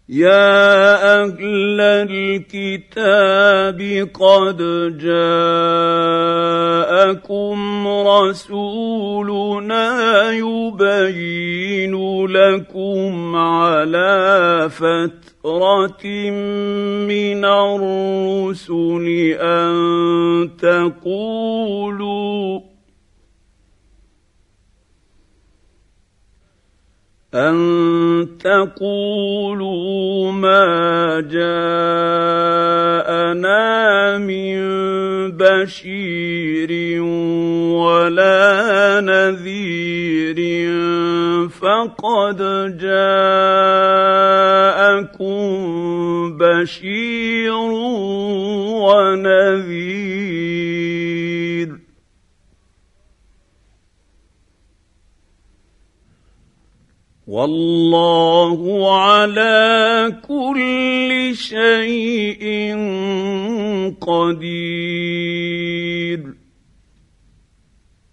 يا أهل الكتاب قد جاءكم رسولنا يبين لكم على فترة من الرسل أن تقولوا ما جاءنا من بشير ولا نذير فقد جاءكم بشير ونذير والله على كل شيء قدير.